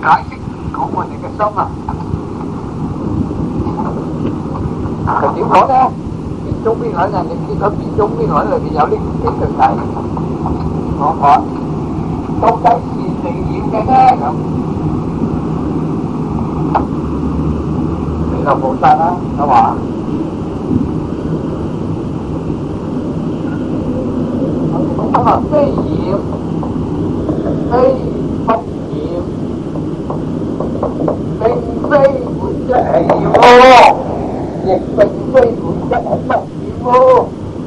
解釋講我哋嘅心啊。係點講咧？變中邊海啊？你見到變中邊海裏邊有呢幾句偈，我講到底善定業嘅咧咁。彌勒菩薩啦，佢話。非業，非不業，並非本質係業喎，亦並非本質係不業喎。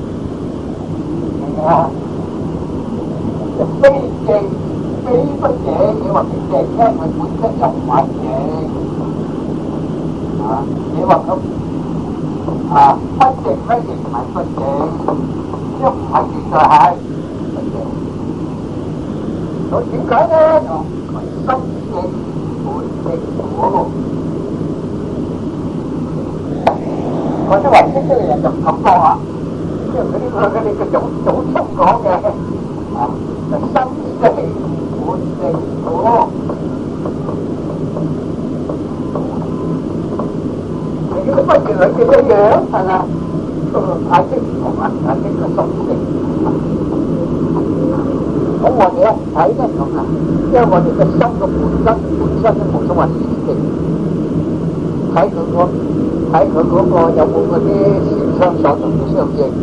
明啊？非正非不正，你話佢正咧，佢本質又唔係正。你話咁不正咧，亦唔係不正，一唔係絕對係。咁點解咧？心正本正果，嗰啲唯識嘅人就唔咁講啊，因為佢哋嘅祖宗講嘅就心正本正果，係呢個不如兩嘅一樣係嘛？解釋唔同啊，解釋個心正。咁我哋一睇咧咁啊，因為我哋嘅心嘅本身都冇所謂善定，睇佢嗰個有冇嗰啲善相所同嘅相應。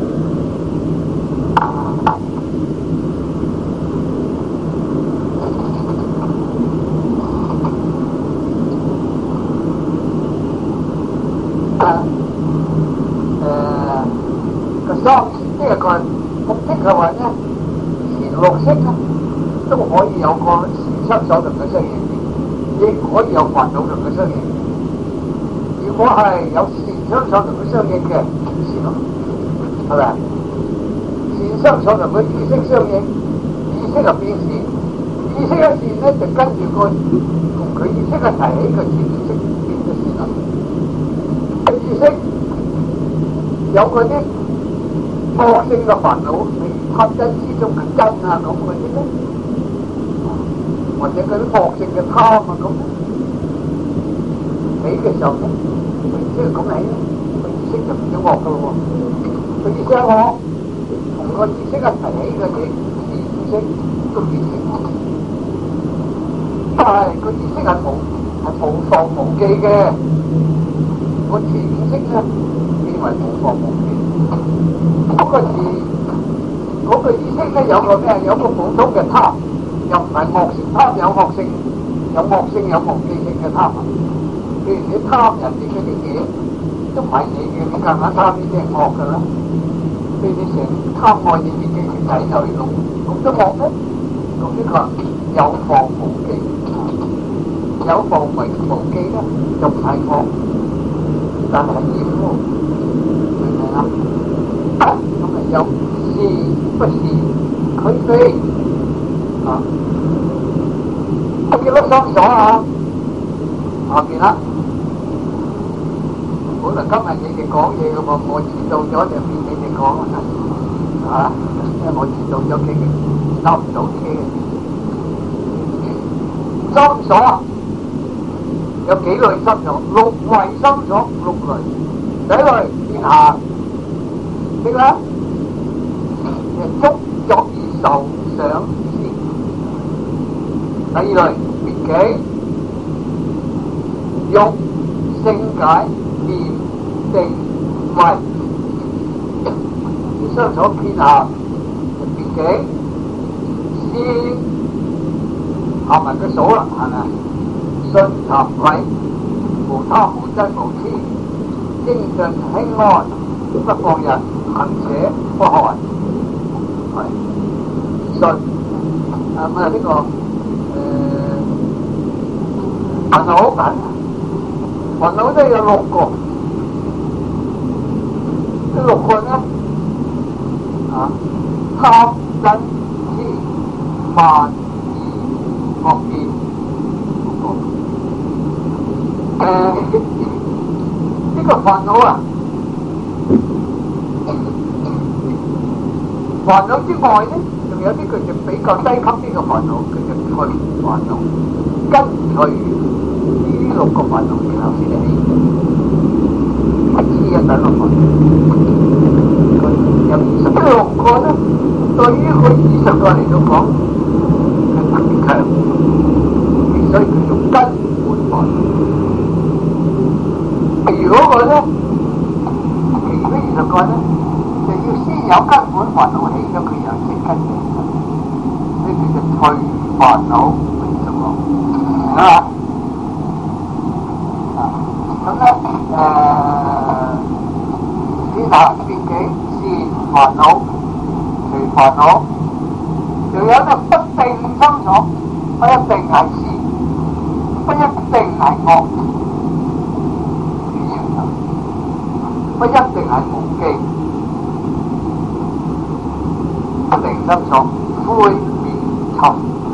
個心即係佢目的係話咧。綠色咧都可以有個善相所同嘅相應，亦可以有煩惱同嘅相應。如果係有善相所同嘅相應嘅善咯，係咪？善相所同佢意識相應，意識就變善，意識一善咧就跟住個同佢意識一齊起個善意識變咗善啦。個意識有嗰啲惡性嘅煩惱。貪嗔痴中嘅嗔啊咁嗰啲咧，或者嗰啲惡性嘅貪啊咁咧，起嘅時候咧，佢意識咁起咧，佢意識就變咗惡噶咯喎。佢意識一惡，同個意識一齊起嗰啲意識都變成惡。但係個意識係無放無記嘅，個潛意識咧變為無放無記。嗰個嗰個意識咧有個咩？有個普通嘅貪，又唔係惡性貪，有惡性有無記性嘅貪。譬如你貪人哋嗰啲嘢，都唔係你嘅，你夾硬貪呢啲係惡㗎啦。譬如你成貪愛你自己嘅仔女咁，咁都惡咧。咁呢個有放無記，有放無記咧就唔係惡，但係業喎，明唔明啊？咁咪有。不是佢非啊！我見到雙手啊，下邊啦。本來今日你哋講嘢嘅喎，我遲到咗就變你哋講啦，因為我遲到咗幾年，搭唔到車嘅。雙手有幾類心所？6類心所，6類。第一類見下，識啦。觸作而受想思。第二類別己欲性解念定慧，而相所偏下別己思合埋佢數啦，係咪？信談慧無他無真無痴，精進輕安不放逸，行且不害。信呢個煩惱好緊，煩惱都有6個，呢6個咧貪嗔痴慢疑惡見呢個煩惱啊，煩惱之外咧。 有啲佢就比較低級啲嘅煩惱，佢就退煩惱，跟隨呢六個煩惱然後先嚟起，黐一等落去。有26個咧，對於佢20個嚟到講係特別強，所以叫做根本煩惱。其餘嗰個咧，其餘嗰20個咧，就要先有根本煩惱起咗，佢又識跟嘅，呢叫做退煩惱20個，明啦？咁咧天下別己是煩惱，除煩惱，仲有咧不定心所，不一定係善，不一定係惡，不一定係無記，不定心所，悔變尋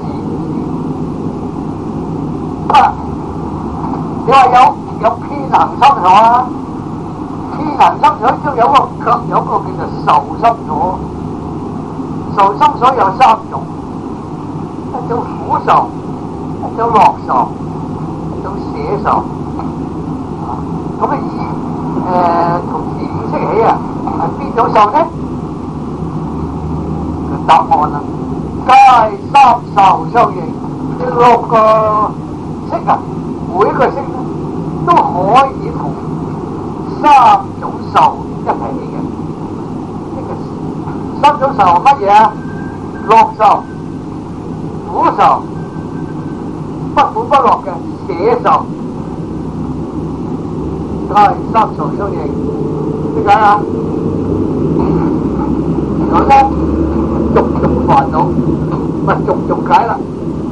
自你話有偏行心所啊？偏行心所都有個叫做受心所。受心所有3種，一種苦受，一種樂受，一種捨受。咁啊從前五識起啊，係邊種受呢？答案啦，皆三受相應。呢6個識啊，每一個識都可以同3種受一齊起嘅。呢個3種受乜嘢啊？樂受、苦受、不苦不樂嘅捨受，都係3受相應。點解啊？然後咧，逐煩惱，咪逐解啦。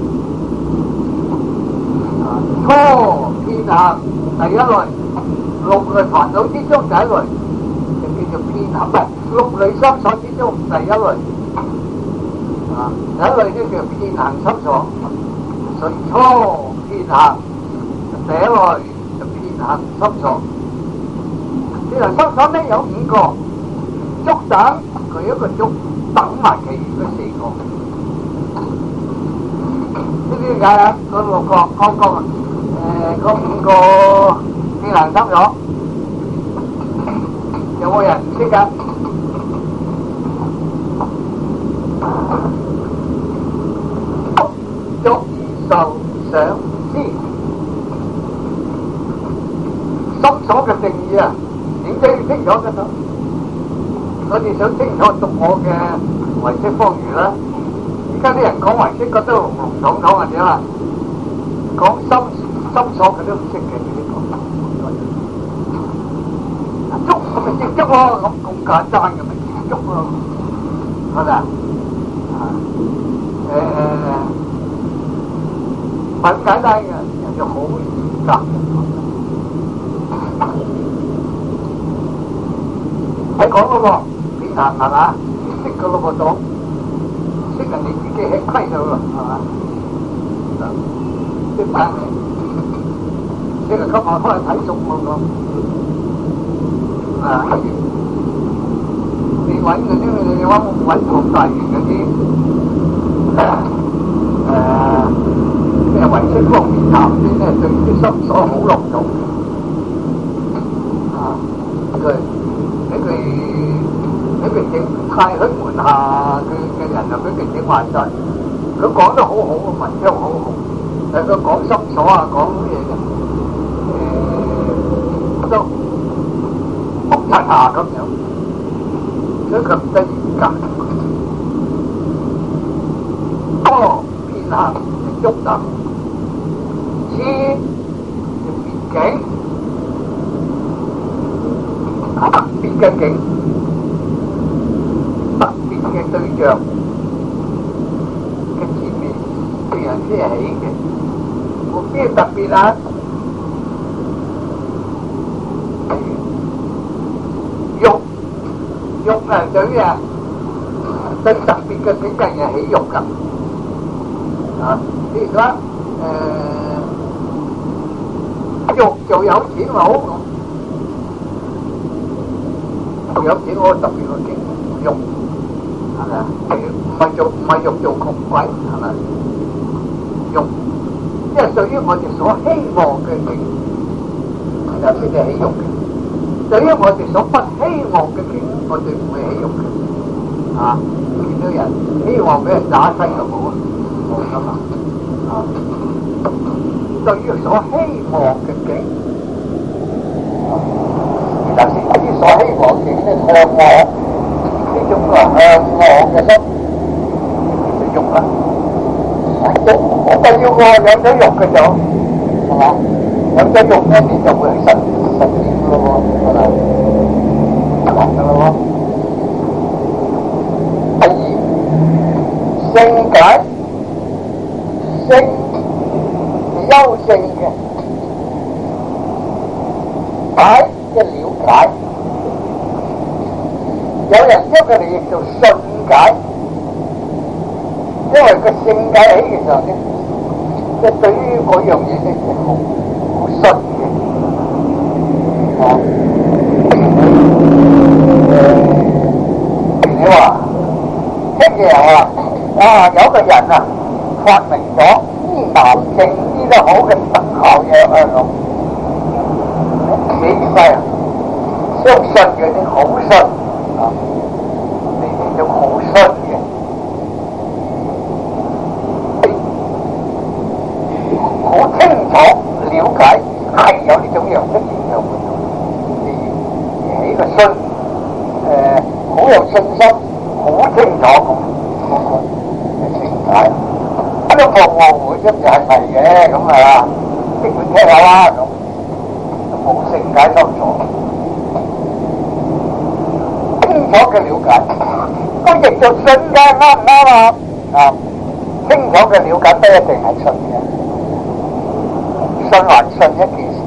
初遍行第一類，6類煩惱之中第一類就叫做遍行，唔係6類心所之中第一類。第一類呢叫遍行心所，所以初遍行第一類就遍行心所。遍行心所呢有5個，觸等佢一個觸等埋其餘嗰4個。呢啲點解啊？嗰6個剛剛啊，嗰5個遍行心所，有冇人唔識㗎？觸受想思，心所嘅定義啊，點解要清楚嘅呢？我哋想清楚讀我嘅唯識方語啦。而家啲人講唯識覺得籠籠統統係點啊？講心所佢都唔識嘅，呢啲講。觸咁咪接觸咯，咁簡單嘅咪接觸咯，係咪啊？很簡單嘅，人就好嚴格。喺講嗰個遍行係嘛？識嗰個種，識人哋自己吃虧咗咯，係嘛？識翻嚟，識嚟今日開睇熟喎咁。你揾嗰啲，你揾黃大元嗰啲，即係唯識方面談先咧，對啲心所好隆重。俾佢整太虛門下嘅人就俾佢整壞晒。佢講得好好，文章好好，但係佢講心所啊，講咩嘅都複雜下咁樣，所以佢唔得嚴格。遍行就觸等，痴就別境，特別嘅境，特別嘅對象嘅前面，對人先係起嘅。我邊特別啊？欲啊，對啊，對特別嘅境界係起欲㗎。譬如講欲就有錢咪好咁，有錢我特別去經欲，係咪啊？唔係係欲做窮鬼，係咪？欲，因為對於我哋所希望嘅境，有啲係喜欲嘅；對於我哋所不希望嘅境，我哋唔會喜欲嘅。啊，見到人希望俾人打低就冇啊，冇噶嘛。啊，對於所希望嘅境，但是對於所希望嘅境咧，向往呢種向往嘅心就欲啦。我就要我有咗欲嘅就，係嘛？有咗欲咧，你就會實現嘅咯喎，係咪？講嘅咯喎。第二，性解，性係優勝嘅，解即係了解。有人將佢哋譯做信解。因為個性解起嘅時候咧，即係對於嗰樣嘢咧係好信嘅。譬如你話，聽嘅人話，有個人啊發明咗醫癌症醫得好嘅特效藥啊，幾犀啊！相信嘅啲好信啊，呢種好信嘅。好清楚了解係有呢種樣式現象嘅，而起個信，好有信心，好清楚咁嘅理解。呢個服務會一就係嘅，咁啊，即管聽下啦，咁冇性解心所，清楚嘅了解，咁亦就信解啱唔啱啊？啊，清楚嘅了解不一定係信嘅。信還信一件事，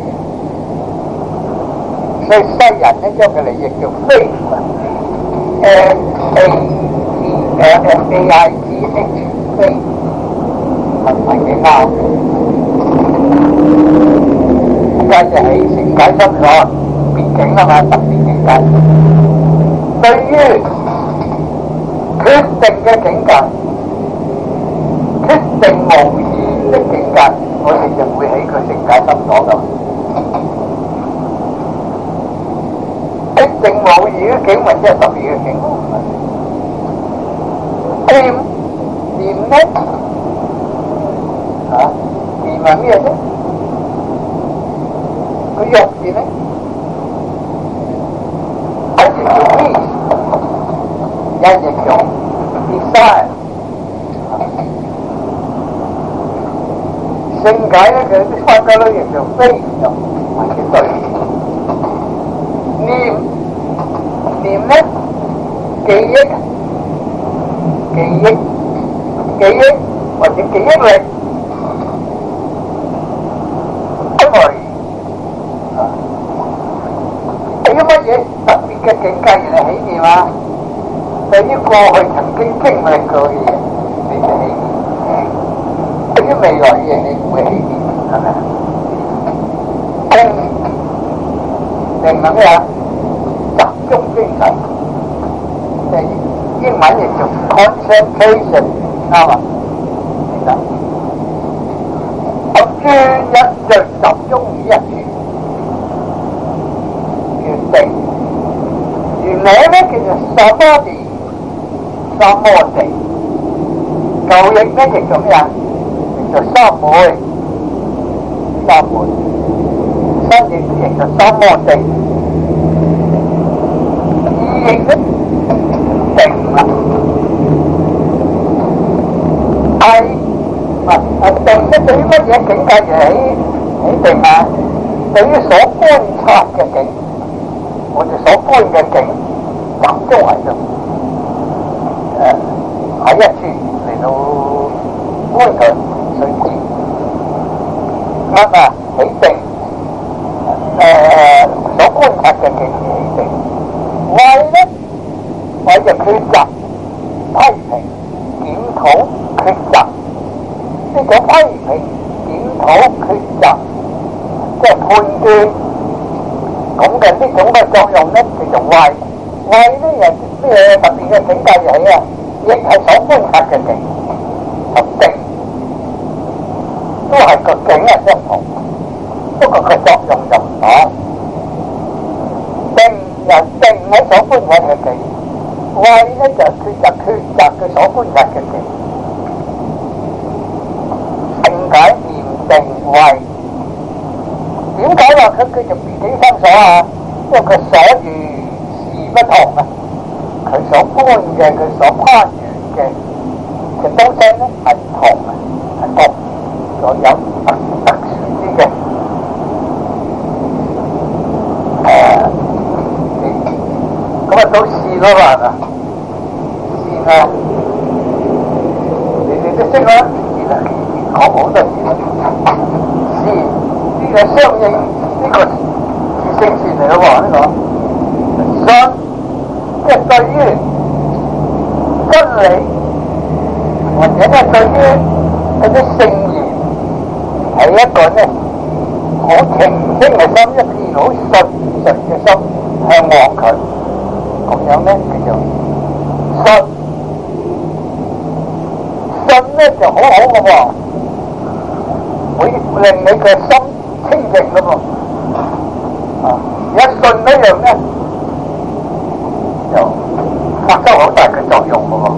所以西人咧將佢哋譯叫 faith， faith， 係唔係幾啱？而家就係性解心所別境啊嘛，特別境界。對於決定嘅境界，決定無疑的境界，我哋就會起佢性解心所㗎。決定無疑嘅境，或者係特別嘅境。念咧嚇，念係咩啫？個欲字咧，一隻叫 wish， 一隻叫 desire。性解咧，佢啲翻家都譯做非就唔係幾對。念咧，記憶或者記憶力。memory 對於乜嘢特別嘅境界而嚟起念啊？對於過去曾經經歷過嘅嘢，你就起念。對於未來嘅嘢，你唔會起念，係咪啊？定係咩啊？集中精神，即係英文譯做 concentration， 啱啊？明白？我專一就集中於一處，叫定。原名咧叫做samadhi，三摩地。舊譯咧叫做咩啊？叫做三昧。新譯叫做三摩地。意譯咧定啦。定咧對於乜嘢境界而起定啊？對於所觀察嘅境，我哋所觀嘅境集中喺度，喺一處嚟到觀佢隨知。乜啊？起定，所觀察嘅境起定。為咧，為就抉擇、批評、檢討、抉擇。呢個批評、檢討、抉擇，即係判斷咁嘅呢種嘅作用咧，叫做慧。慧咧又咩特別嘅境界嚟啊？ 亦係所觀察嘅境，同定都係個境係相同，不過佢作用就唔同。定係所觀察嘅境，慧咧就抉擇佢所觀察嘅境。定解念定慧，點解話佢叫做別境生所啊？因為佢所遇事不同啊，佢所觀嘅、佢所攀緣嘅東西咧係唔同啊，係各所有特殊啲嘅。咁啊到事咯嘛，係嘛？事啊，你哋都識啦，事啊，講好多事啦。事呢個相應呢個自性事嚟咯喎，呢個信即係對於真理或者係對於嗰啲聖言係一個咧好澄清嘅心，一片好純實嘅心向往佢。咁樣咧叫做信，信咧就好好嘅喎，會令你嘅心清淨嘅喎。一信一樣咧，就發生好大嘅作用嘅喎。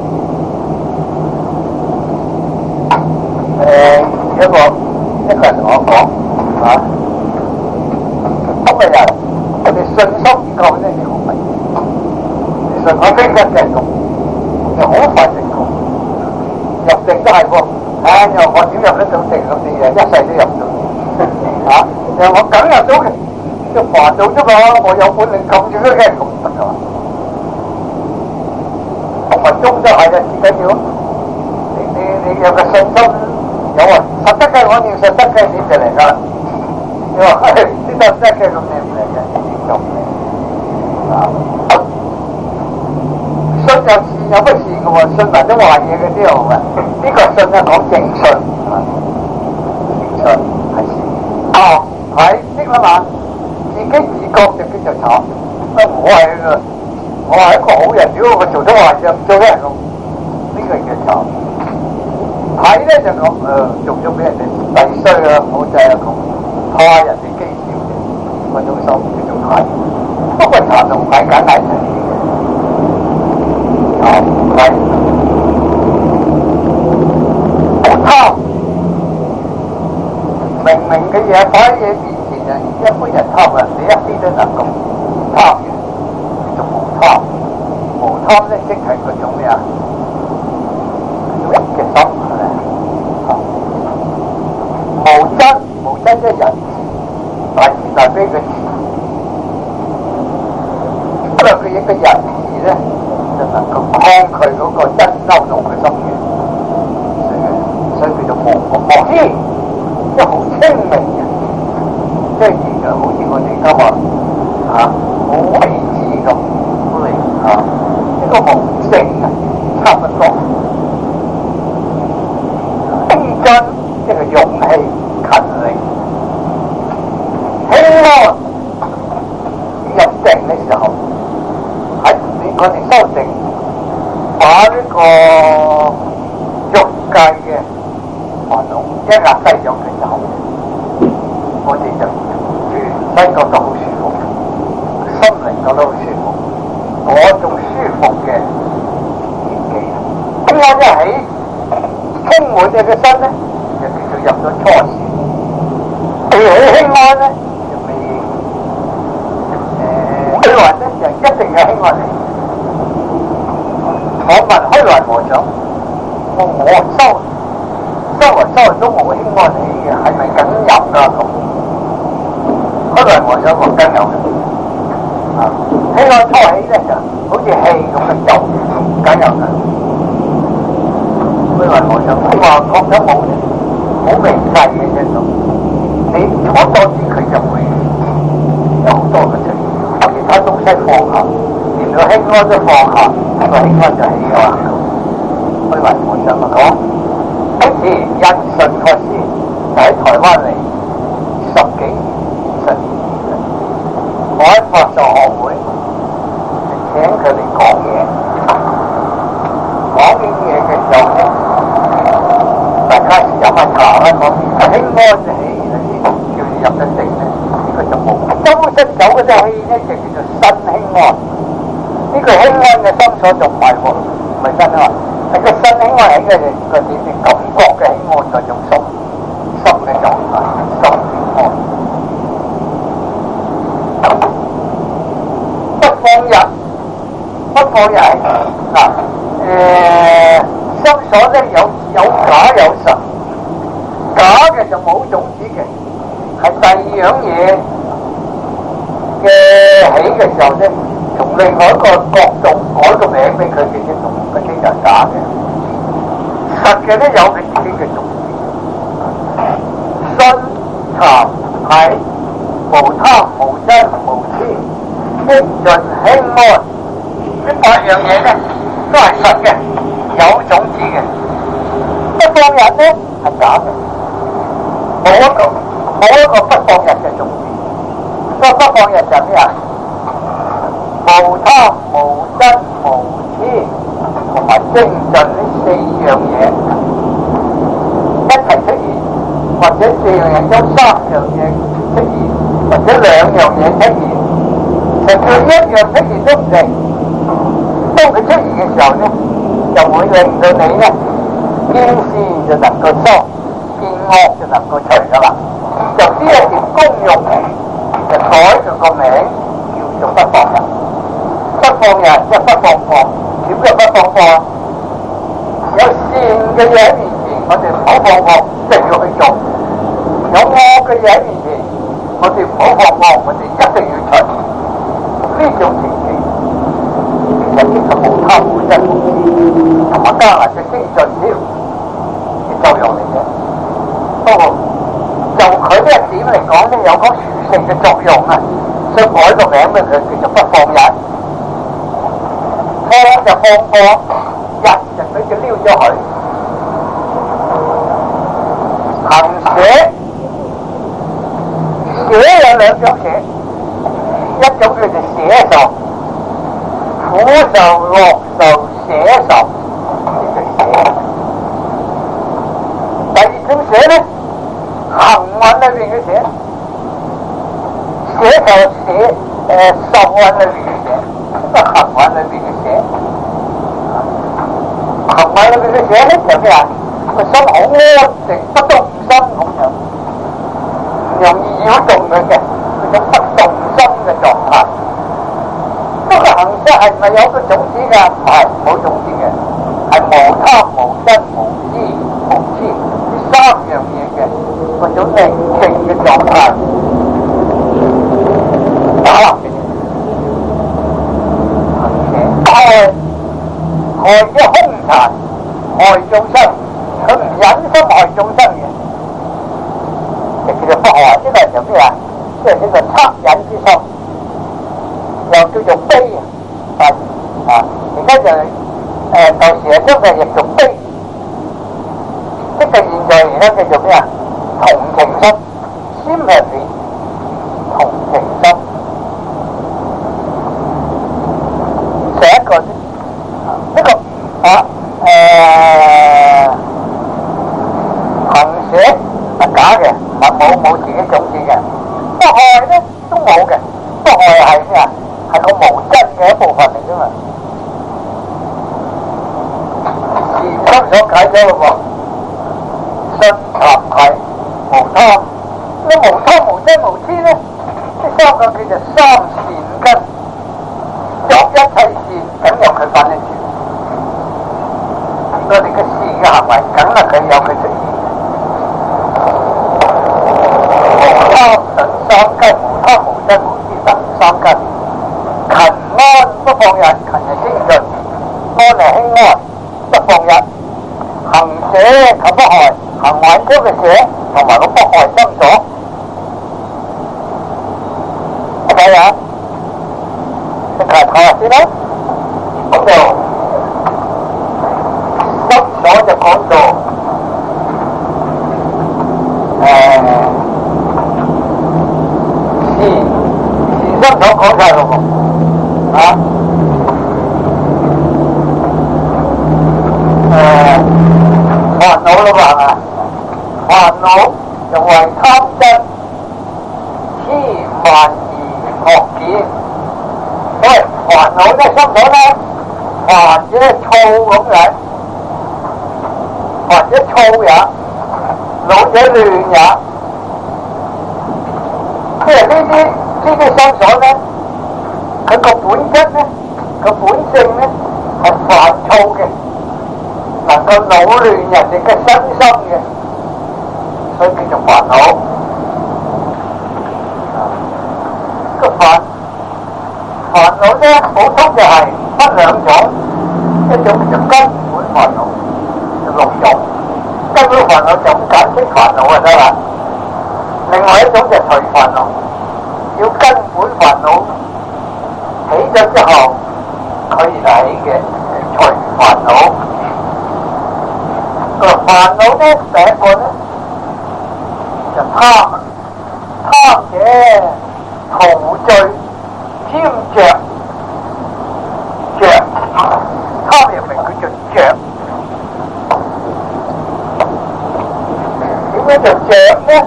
一個人同我講咁嘅人，我哋信心唔夠咧，你好明。信我非一成功，就好快成功。入定都係喎，又我點入得到定咁啲嘢，一世都入唔到。又我梗入到嘅，就煩惱啫嘛。我有本領撳住都嘅，咁得㗎嘛。同埋中都係嘅，最緊要你有個信心，有啊，實得嘅我要實得嘅你就嚟㗎啦。你話呢得嘅咁你唔嚟嘅，你做唔嚟。信有事有乜事嘅喎？信埋都話嘢嘅啲喎，呢個信咧講正信，正信係事。係識啦嘛，自己自覺就叫做慘。我係一個好人，如果我做咗壞事唔做咧，呢個叫慘。睇咧就講做咗俾人哋抵衰啊，好滯啊咁，怕人哋譏笑嘅，嗰種心叫做睇。不過慘就唔係簡單嘅。係貪，明明嘅嘢擺喺嘢面前啊，一般人貪啊，你一啲都能夠貪嘅，叫做無貪。無貪咧，即係嗰種咩啊？嗰種嘅心係咪？無真即係人大慈大悲嘅慈，因為佢一個人慈咧。就能夠抗拒嗰個真嬲怒嘅心嘅，所以叫做無欺，即係好清明嘅，即係現象好似我哋而家話好位置咁嚟呢個無性啊，差唔多。輕真即係勇氣、勤力、輕安。入定嘅時候，喺我哋修定。把呢個欲界嘅煩惱一壓低咗佢就好，我哋就全身覺得好舒服，心靈覺得好舒服，嗰種舒服嘅年紀。咁我一起充滿嘅身咧，就叫做入咗初禪。起輕安咧，就未虛幻咧，就一定有輕安嚟。我問虛雲和尚：我修都冇輕安起嘅，係咪梗有㗎咁？虛雲和尚話梗有嘅。輕安初起咧就好似氣咁嘅有，梗有嘅。虛雲和尚佢話覺得冇嘅，好微細嘅啫咁。你坐多啲佢就會有好多嘅出現，其他東西放下。連個輕安都放下，個輕安就起咗啦。虛雲和尚咪講：一次印順法師就喺台灣嚟10幾20年，我喺法術學會請佢嚟講嘢。 下查啦，講輕安嘅氣嗰啲叫你入得定咧，呢個就冇。周身走嗰隻氣咧就叫做身輕安。呢個輕安嘅心所就唔係喎，唔係身安，係個身輕安係個點嘅感覺嘅輕安嗰種心嘅狀態，心輕安。不放逸，不放逸嗱心所咧有假有實，假嘅就冇種子嘅，係第二樣嘢嘅起嘅時候咧，從另外一個角度改個名俾佢嘅啫，同嗰啲就假嘅。實嘅咧有佢自己嘅種子，信談係無貪無嗔無痴，精進輕安，呢八樣嘢咧都係實嘅，有種子嘅。不放逸咧係假嘅，冇一個不放逸嘅種子。個不放逸就係咩啊？無貪無嗔無痴同埋精進呢四樣嘢一齊出現，或者四樣嘢中三樣嘢出現，或者兩樣嘢出現，甚至一樣出現都唔定。當佢出現嘅時候咧，就會令到你咧見善就能夠收，見惡就能夠除噶啦。就呢一條功用就改咗個名叫做不放逸。不放逸即係不放過，點叫不放過？有善嘅嘢喺面前，我哋唔好放過，一定要去做；有惡嘅嘢喺面前，我哋唔好放過，我哋一定要除。呢種情形其實呢個無貪無嗔無痴，同埋加埋嘅精進添嘅作用嚟嘅。不過就佢呢一點嚟講咧，有個殊勝嘅作用啊，所以改個名俾佢叫做不放逸。放就放過，逸就俾佢撩咗佢。行捨，捨有兩種捨，一種叫做捨受，苦受、樂受、捨受，呢就捨。第二種捨咧，行運裏邊嘅捨，捨就捨受運裏邊嘅捨，行運裏邊嘅捨。行運裏邊嘅捨咧就咩啊？個心好安靜，不動心咁樣，唔容易擾動佢嘅，嗰種不動心嘅狀態。不過行捨係咪有個種子㗎？唔係，冇種子嘅，係無貪無嗔無痴呢三樣嘢嘅嗰種寧靜嘅狀態。打落嚟，害咗兇殘，害眾生，佢唔忍心害眾生嘅，就叫做不害。呢個就咩啊？即係呢個惻隱之心，又叫做悲啊！而家就舊時啊將佢譯做悲，即係現在而家叫做咩啊？同情心 ，sympathy， 同情心。第一個呢個行捨係假嘅，唔係冇自己種子嘅。不害咧都冇嘅，不害係咩啊？係個無真嘅一部分嚟啫嘛。善心所解咗咯喎，信談係無貪，呢無貪無嗔無痴咧，呢三個叫做三善根，作一切善梗有佢份嘅事。我哋嘅善嘅行為梗係佢有佢出現。無貪等三根，無貪無嗔無痴等三根。勤安不放逸，勤係精進，安係輕安，不放逸。行捨及不害，行穩咗嘅捨同埋個不害心所。睇下，睇下先啦。咁就心所就講到善心所講晒咯喎，啊煩惱咯嘛係嘛？ 煩惱就為貪真，痴慢疑惡見。因為煩惱咧，心所咧，煩者躁咁樣，煩者躁也，惱者亂也。即係呢啲心所咧，佢個本質咧，個本性咧係煩躁嘅，能夠擾亂人哋嘅身心嘅，所以叫做煩惱。個煩惱咧，普通就係分兩種，一種就根本煩惱，就六種。根本煩惱就咁解釋煩惱就得啦。另外一種就隨煩惱，要根本煩惱起咗之後，佢而起嘅隨煩惱。個煩惱咧，第一個咧就貪，貪者陶醉添着，貪又名叫做着。點解就着咧？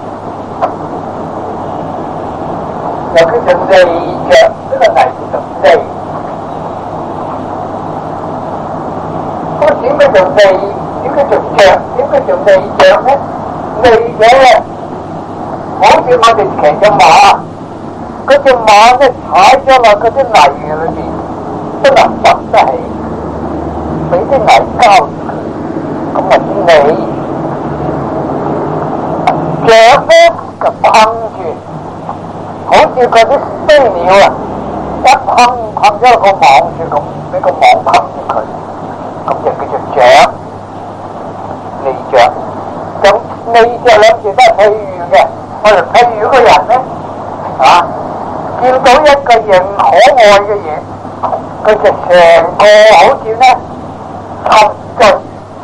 又叫做利着，呢個泥叫做利。咁點解做利？點解做着？點解做利着咧？利者好似我哋騎隻馬，嗰隻馬咧踩咗落嗰啲泥嘅裏邊，不能浮得起，俾啲泥膠住佢，咁咪先利。着咧就困住。好似嗰啲飛鳥啊，一困咗個網住咁，俾個網困住佢，咁就叫做着，利着。咁利着兩字都係譬喻嘅。我哋譬喻個人咧，見到一個型可愛嘅嘢，佢就成個好似咧沉醉，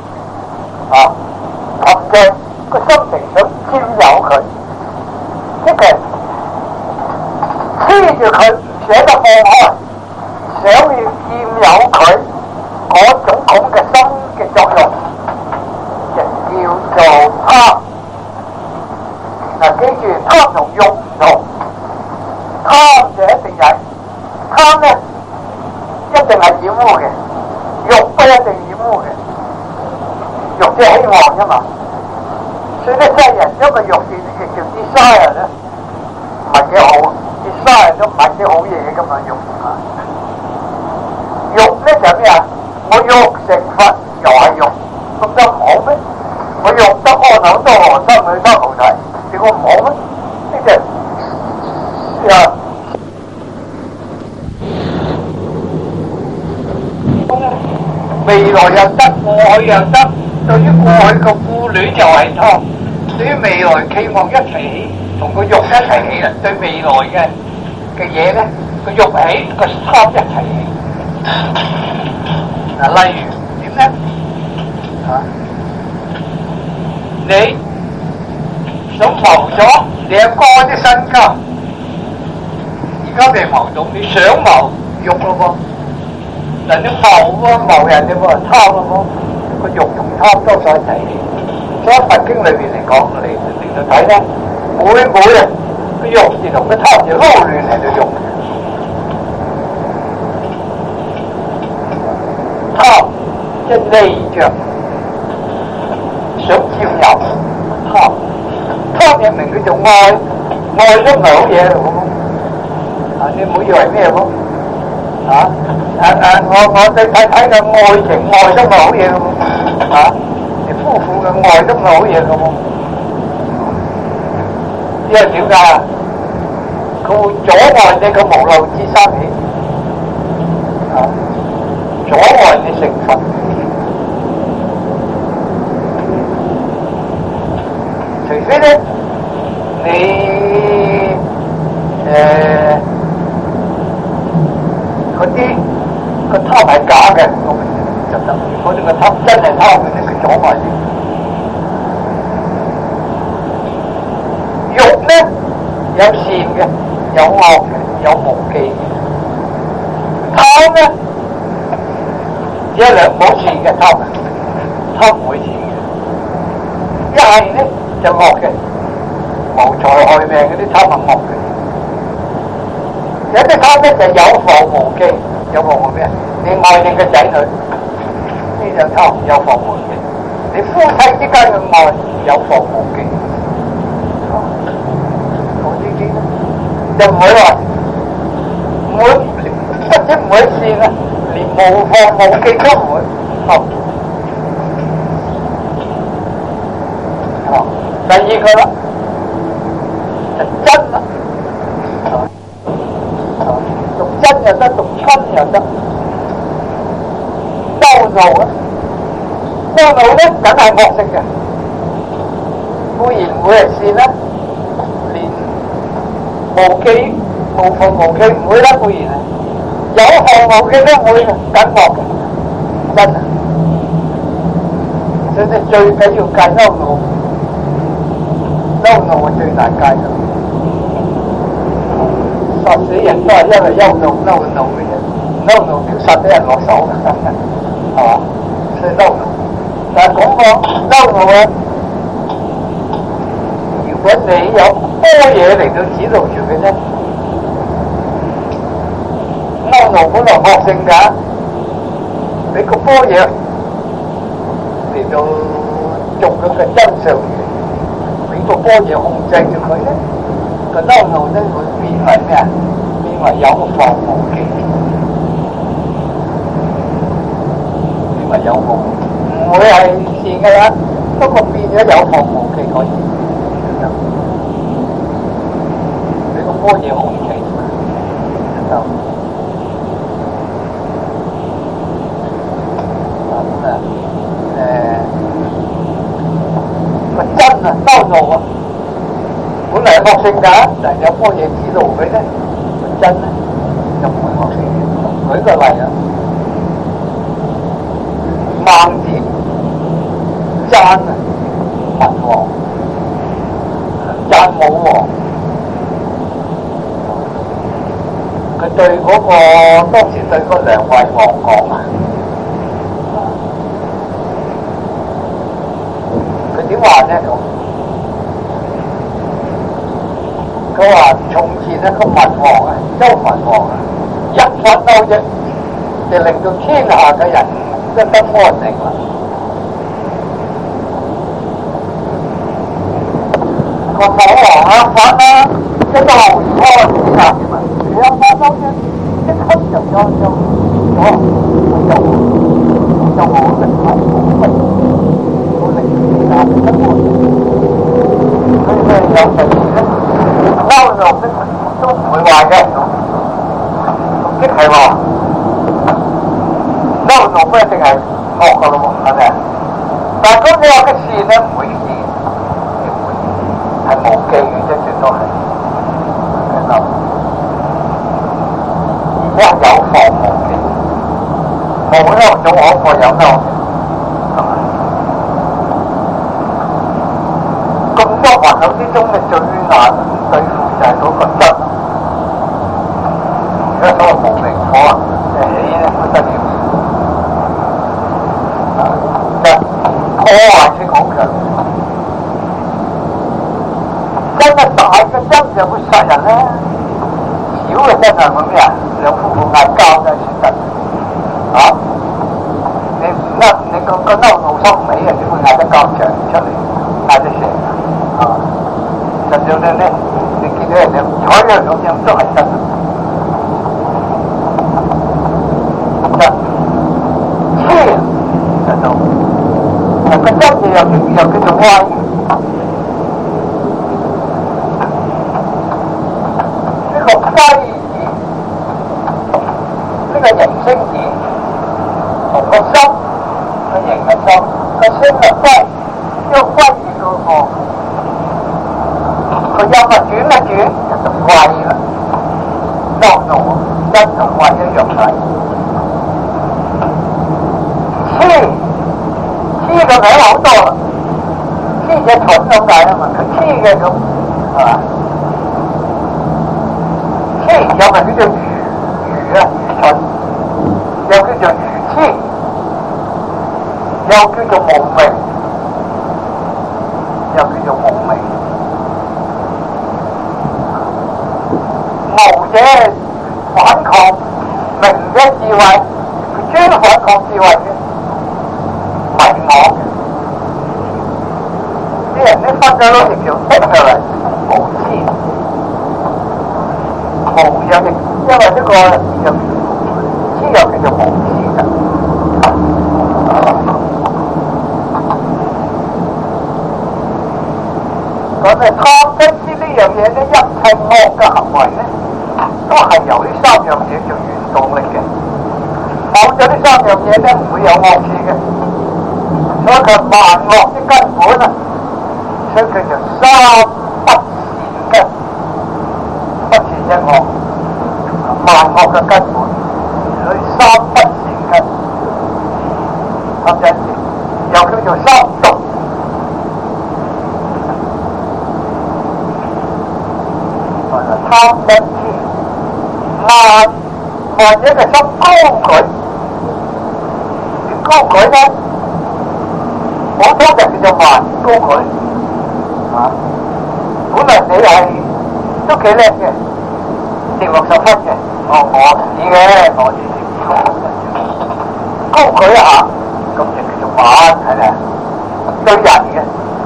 沉醉個心情想佔有佢，即係黐住佢唔捨得放開，想要佔有佢嗰種咁嘅心嘅作用，就叫做貪。嗱，記住貪同欲唔同，貪就一定係貪咧，一定係染污嘅；欲都一定染污嘅。欲即係希望啫嘛，所以咧世人將個欲字亦叫 desire 咧，唔係幾好。desire 都唔係幾好嘢噶嘛，欲咧就係咩啊？我欲成佛又係欲，咁得唔好咩？我欲得阿耨多羅三藐三菩提，點解唔好咩？呢就未來又得，過去又得。對於過去個顧戀就係貪，對於未來期望一齊起，同個欲一齊起啦。對未來嘅嘢咧，個欲起，個貪一齊起。嗱，例如點咧？你想謀咗你阿哥啲身家，而家未謀到，你想謀欲咯噃。嗱，你謀人你冇人貪咯噃，個欲同貪多在一齊。所以《佛經》裏邊嚟講，你就睇咧，每啊個欲字同個貪字撈亂喺度用。貪即係利着，想佔有。貪又名叫做愛，愛都唔係好嘢咯。你唔好以為咩喎？我對太太嘅愛情愛都唔係好嘢咯。你夫婦嘅愛都唔係好嘢咯。因為點解？佢會阻礙你嘅無漏之生起，阻礙你成佛。除非咧，你嗰啲個貪係假嘅，咁就得；如果呢個貪真係貪嘅咧，佢阻礙你。欲咧有善嘅，有惡嘅，有無記嘅。貪咧只係兩冇善嘅貪，貪唔會善嘅。 係咧就惡嘅，無財害命嗰啲貪係惡嘅。有啲貪咧就有防無忌，有防無咩啊？你愛你嘅仔女，呢就貪有防無忌；你夫妻之間嘅愛有防無忌。我呢啲咧就唔會話，唔會不止唔會善啊，連無防無忌都唔會。第二個啦，就真啦，讀真又得，讀親又得。嬲怒啊，嬲怒咧梗係惡性嘅，固然唔會係善啦，連無忌、無防無忌唔會啦，固然係有防無忌都唔會緊惡嘅，真啊！所以最緊要戒嬲怒。嬲怒係最難戒嘅，殺死人都係因為嬲怒嘅啫，嬲怒點殺俾人落手嘅，係嘛？所以嬲怒，但係講個嬲怒咧，如果你有般若嚟到指導住佢啫，嬲怒本來惡性㗎，你個般若嚟到做佢嘅真相。個般若控制住佢咧，個嬲怒咧會變為咩啊？變為有防無忌，變為有防，唔會係善嘅啦。不過變咗有防無忌可以，你個般若控制就真啊，嬲怒啊，本嚟係惡性㗎，但係有般若指導佢咧，真咧就唔係惡性嘅。舉個例啊，孟子讚啊文王，讚武王，佢對嗰個當時對個梁惠王講啊。點話咧？佢話從前咧個文王啊，周文王啊，一發嬲啫，就令到天下嘅人都得安寧啦。個火王啊發啦，一到後開天下點啊？一發嬲啫，一刻就冇人睇，好令天下嘅得安寧。所以咧有陣時咧，嬲怒咧都唔會壞嘅，即係話嬲怒不一定係惡噶咯喎，係咪啊？但係咁你話嘅善咧唔會善，係無記嘅啫，最多係嬲，而且係有防無記，冇嬲總好過有嬲。咁多煩惱之中嘅最難對付就係嗰個真，而家所謂無明火啊，起咧不得了，真破壞性好強。真係大嘅真就會殺人咧，小嘅真係會咩啊？兩夫婦嗌交就係先得，啊！你唔啱，你個嬲怒心尾啊，點會嗌得交長出嚟，嗌得成？實際上咧，你見到人哋睬佢咁樣都係真，真黐就到，但個真嘢又叫做歪。呢個輝字，呢個形聲字，同個心個形係心，個聲係輝，呢個輝字嗰個。佢音啊轉一轉就貴啦，嬲怒真同貴一樣睇。黐嘅名好多啦，黐嘅蠢咁解啊嘛，佢黐嘅咁係嘛？黐有咪叫做愚啊，愚蠢，又叫做愚痴，又叫做無明。 者反抗明嘅智慧，佢專反抗智慧嘅，迷惘嘅。啲人咧分咗攞條橋逼上嚟，無知，無有亦因為呢個就知又叫做無知㗎。咁貪嗔痴呢樣嘢咧，一切惡嘅行為咧，都係由呢三樣嘢做原動力嘅。冇咗呢三樣嘢咧，唔會有惡事嘅。所以佢萬惡的根本啊，所以佢就三不善根，不善一惡，萬惡嘅根本，所以三不善根，咁又叫做三毒。貪嗔痴慢，或者係心高舉，點高舉呢？普通人叫做慢高舉，啊！本來你係都幾叻嘅，跌60分嘅，我似嘅，我高舉一下，咁就叫做慢，係咪？對人嘅，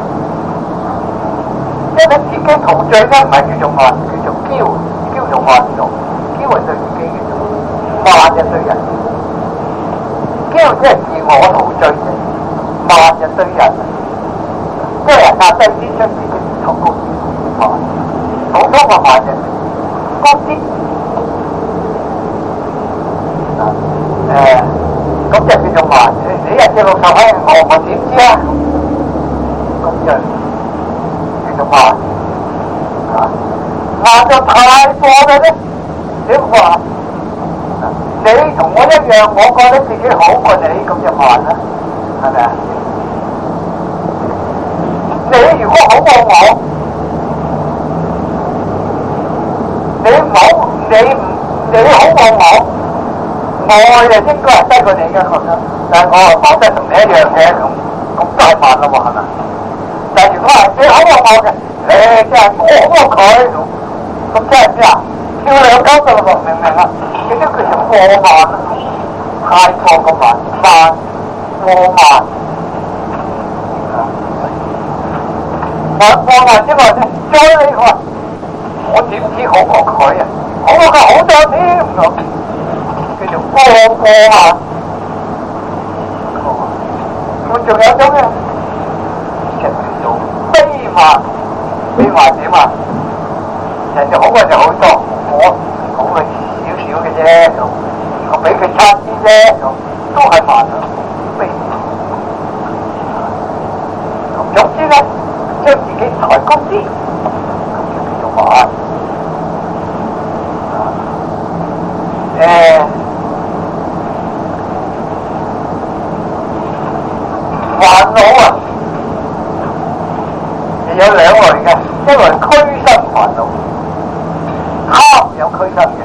因為自己陶醉咧，唔係叫做慢。驕就慢咗，驕係對自己嘅，慢就對人。驕即係自我陶醉啫，慢就對人。即係人壓低啲，將自己托高啲，普通個慢人高啲。咁就叫做慢。你人哋60分，我點知啊？咁就叫做慢。慢就太過嘅啫，點話？你同我一樣，我覺得自己好過你，咁就慢啦，係咪啊？你如果好過我，你好過我，我就應該係低過你嘅覺得，但係我覺得同你一樣嘅，咁太慢啦喎，係咪？但係如果係你好過我嘅，即係我好過佢。咁即係咩啊？跳兩級就落，明唔明啊？呢啲叫做過慢啦，太過個慢，慢過慢。過慢之外咧，再你話，我點知好過佢啊？好過佢好多添，叫做過慢。咁仲有一種咧，叫做卑慢。卑慢點啊？人哋好過就好多，我好過少少嘅啫，我比佢差啲啫，都係慢啦，卑慢。總之咧，將自己抬高啲，咁就叫做慢。煩惱啊，有兩類嘅，一類驅生煩惱。貪有驅生嘅，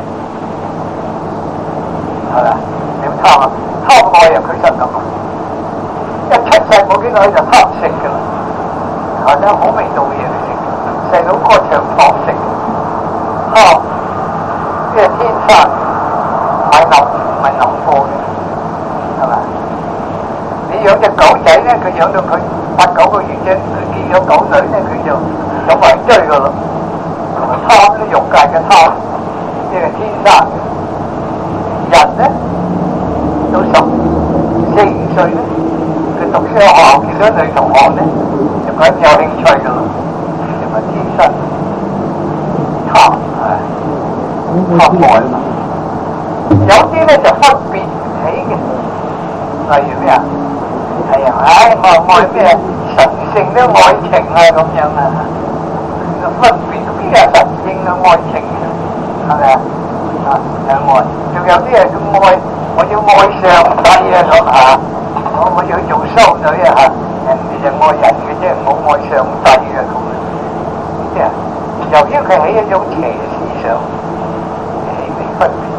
係咪？點貪啊？貪愛又驅生咁啊！一出世冇幾耐就貪食㗎啦，或者好味道嘅嘢嚟食，細佬哥長糖食，貪即係天生，唔係諗過嘅，係咪？你養隻狗仔咧，佢養到佢8、9個月啫，佢見咗狗女咧，佢就有埋追㗎啦。貪呢欲界嘅貪，即係天生嘅。人咧到14、15歲咧，佢讀書學校見到女同學咧，就覺得有興趣㗎啦，就係天生貪貪愛啊嘛。有啲咧就分別起嘅，例如咩啊？係啊，愛咩神聖嘅愛情啊咁樣啊，分別。呢個神聖嘅愛情，係咪啊？係愛，仲有啲係愛，我要愛上帝啊咁嚇，我要做修女啊嚇，人哋就愛人嘅啫，唔好愛上帝嘅咁。即係由於佢起一種邪思想，起未分別。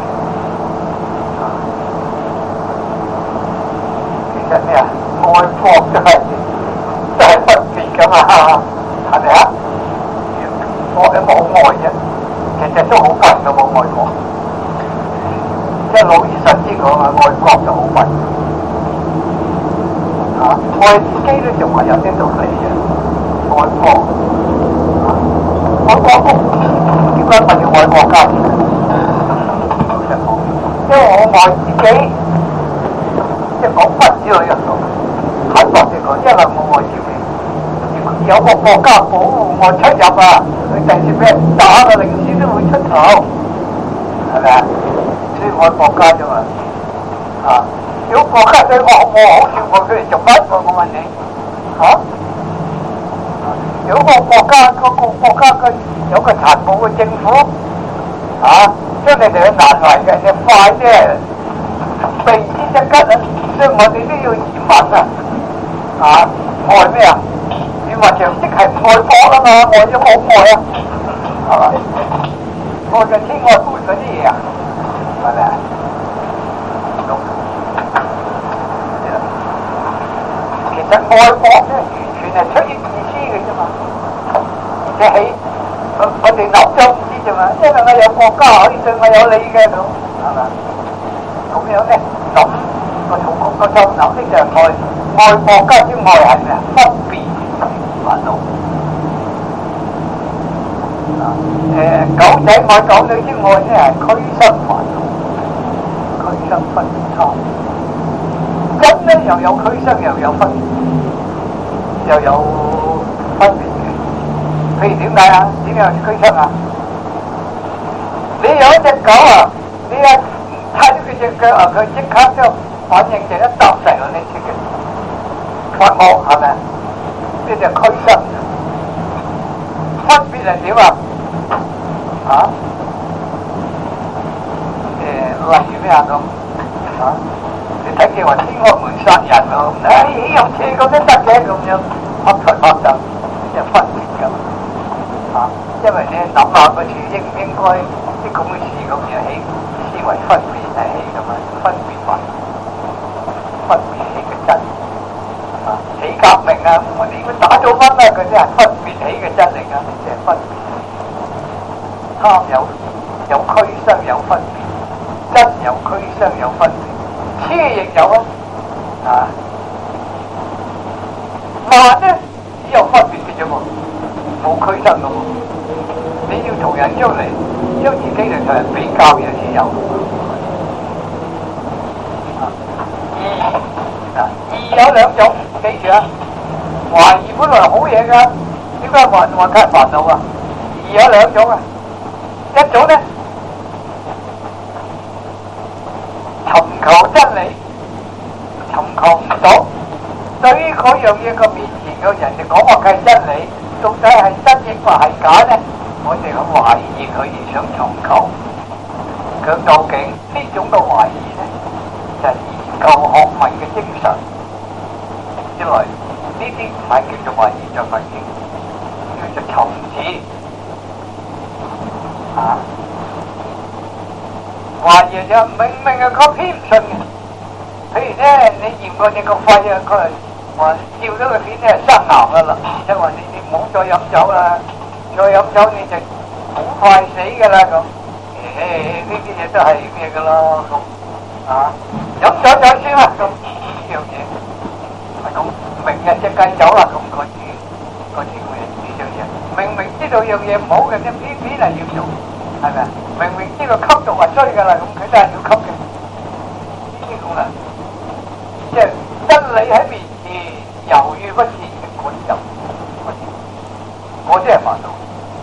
其實咩啊？愛國都係分別㗎嘛，係咪啊？我哋冇愛啫，其實都好煩惱有冇愛國？即係老實啲講啊，愛國就好弊嚇，愛自己都仲係有啲道理嘅。愛國愛國點解我要愛國家？因為我愛自己，即係講骨子裏入到，坦白啲講，因為我愛自己。有個國家保護我出入啊，佢第時俾人打個領事都會出頭，係咪啊？所以愛國家啫嘛。啊，如果國家對我好照顧佢哋做乜？我問你，嚇？如果個國家佢有個殘暴嘅政府，將你哋嘅難為嘅，你快啲避之則吉啊！所以我哋都要移民啊！愛咩啊？你話長即係愛國啊嘛，愛咗好愛啊，係嘛？愛嘅天愛般嗰啲嘢啊，係咪啊？其實愛國咧，完全係出於自私嘅啫嘛。而且喺我哋諗咗唔知啫嘛，因為我有國家可以對我有利嘅咁，係咪？咁樣咧諗個從個心諗呢就係愛國家之愛係咩啊？分別煩惱。狗仔愛狗女之愛咧係驅生煩惱，驅生分別貪。根咧又有驅生又有分別，又有分別嘅。譬如點解啊？點解有驅生啊？你有一隻狗啊，你一踩咗佢隻腳啊，佢即刻就反應就一搭成你隻腳，發惡係咪？呢就驅生。分別係點啊？例如咩啊咁？你睇見話天安門殺人咯，有車咁都得嘅咁樣，黑台黑就即係分別㗎嘛。因為你諗下個處應唔應該啲咁嘅事咁樣起，思維分別係起㗎嘛，分別法，分別起嘅真。起革命啊，我哋會打咗翻啊，佢啲係分別起嘅真嚟㗎，即係分別。貪有驅生有分別，真有驅生有分別，痴亦有啊。慢咧只有分別嘅啫喎，冇驅生嘅喎。你要同人將自己嚟同人比較嘅先有。義有兩種，記住啊！懷疑本來係好嘢㗎，點解話太煩惱啊？義有兩種啊！一種咧，尋求真理，尋求唔到，對於嗰樣嘢個面前嘅人哋講話佢係真理，到底係真抑或係假咧？我哋去懷疑佢而想尋求，佢究竟呢種嘅懷疑咧，就係研究學問嘅精神之類，呢啲唔係叫做懷疑，就係叫做尋子。懷疑就明明係佢偏唔信嘅，譬如咧你驗過你個肺啊，佢話照咗個片咧生癌噶啦，即係話你唔好再飲酒啦，再飲酒你就好快死噶啦咁。呢啲嘢都係咩噶咯咁飲酒就先啦咁呢樣嘢，係咁明日隻雞走啦咁嗰啲呢樣嘢，明明知道樣嘢唔好嘅，你偏偏係要做。係咪啊？明明知道吸毒係衰噶啦，咁佢都係要吸嘅。呢啲咁啊，即係真理喺面前猶豫不前嘅嗰啲就，我真係煩惱。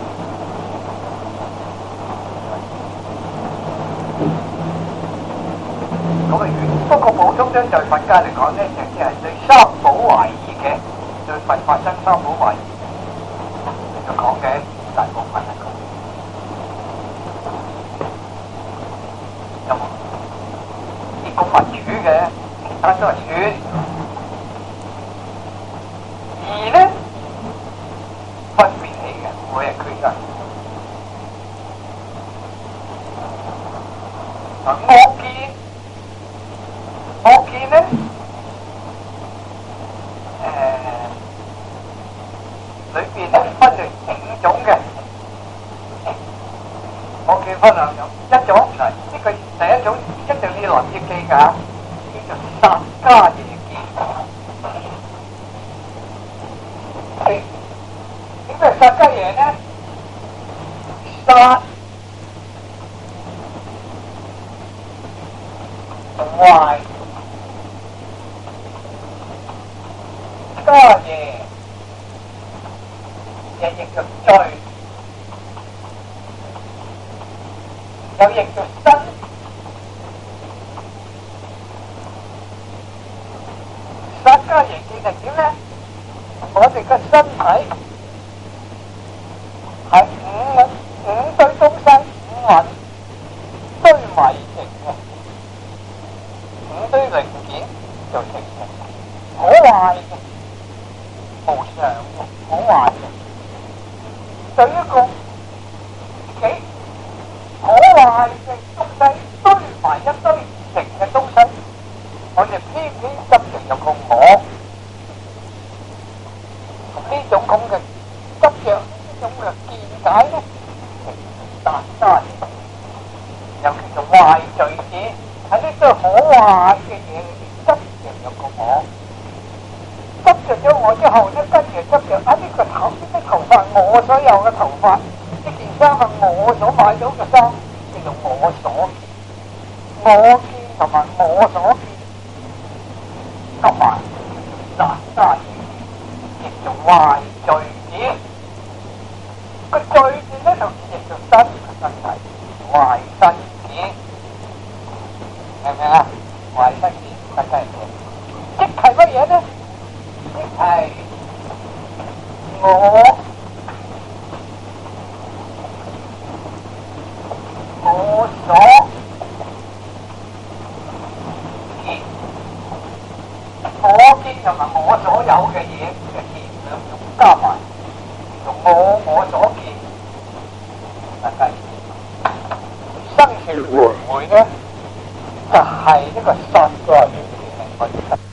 咁啊，不過普通對佛家嚟講咧，就即係對三寶懷疑嘅，對佛發生三寶懷疑，就講嘅大部分係咁。有冇？啲公民主嘅，其他都係選。義咧分別起嘅，每日區分。惡見咧，裏邊咧分成5種嘅。我見分兩種，一種呢個第一種一定要留意記㗎，叫做薩迦耶見。點解薩迦耶呢？薩壞迦耶亦譯作罪，有譯作身。薩迦耶見係點呢？我哋嘅身體係五堆東西，五蘊堆埋成嘅，五堆零件就成嘅，好壞嘅，無常嘅，好壞嘅。對一個幾好壞嘅東西堆埋一堆成嘅東西，我哋偏偏執着有個我。呢種咁嘅執着，呢種嘅見解咧，達單又叫做壞罪者，喺呢堆好壞嘅嘢裏邊執着有個我，執着咗我之後咧，跟住執着呢個頭，呢啲頭髮我所有嘅頭髮，呢件衫係我所買到嘅衫，叫做我所見，我見同埋我所見，夾埋達單。叫做壞罪者，個罪字咧就譯做身體，壞身子，明唔明啊？壞身子，身體即係乜嘢咧？即係我所見，我見同埋我所有嘅嘢嘅見。加埋用我所見，但係生存輪迴咧，就係呢個薩迦耶嘅。